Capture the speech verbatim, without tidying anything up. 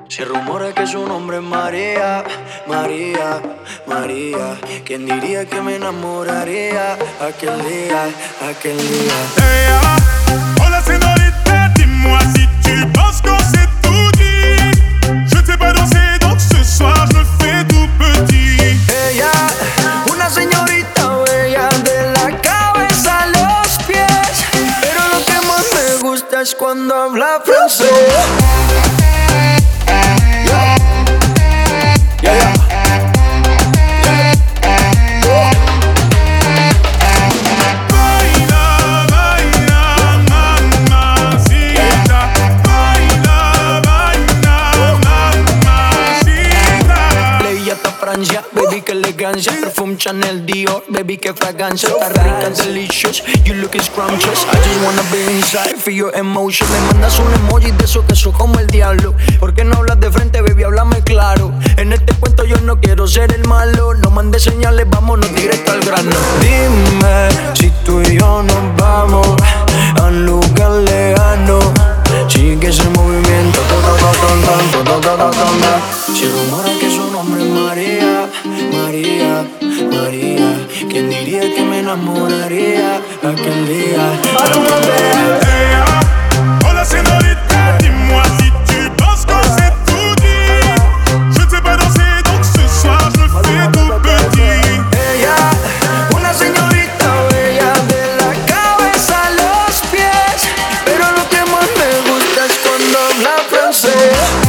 Se rumora que su nombre es María, María, María. ¿Quién diría que me enamoraría aquel día, aquel día? Hey, hola señorita, dis-moi si tu penses qu'on s'est tout dit. Je ne sais pas danser, donc ce soir je me fais tout petit. Ella, una señorita bella de la cabeza a los pies. Pero lo que más me gusta es cuando habla francés. Baby, qué elegancia, perfume Chanel, Dior. Baby, qué fragancia, está rica, delicious. You looking scrumptious, I just wanna be inside, feel your emotion. Me mandas un emoji de eso que soy como el diablo. ¿Por qué no hablas de frente, baby? Háblame claro. En este cuento yo no quiero ser el malo. No mandes señales, vámonos directo al grano. Dime si tú y yo nos vamos a un lugar lejano. Sigue ese movimiento. Se rumora que su nombre es María, María, María. ¿Quién diría que me enamoraría aquel día? Hey, hola señorita, dis-moi si tu penses qu'on s'est tout dit. Je ne sais pas danser, donc ce soir je me fais tout petit. Ella, una señorita bella de la cabeza a los pies. Pero lo que más me gusta es cuando habla francés.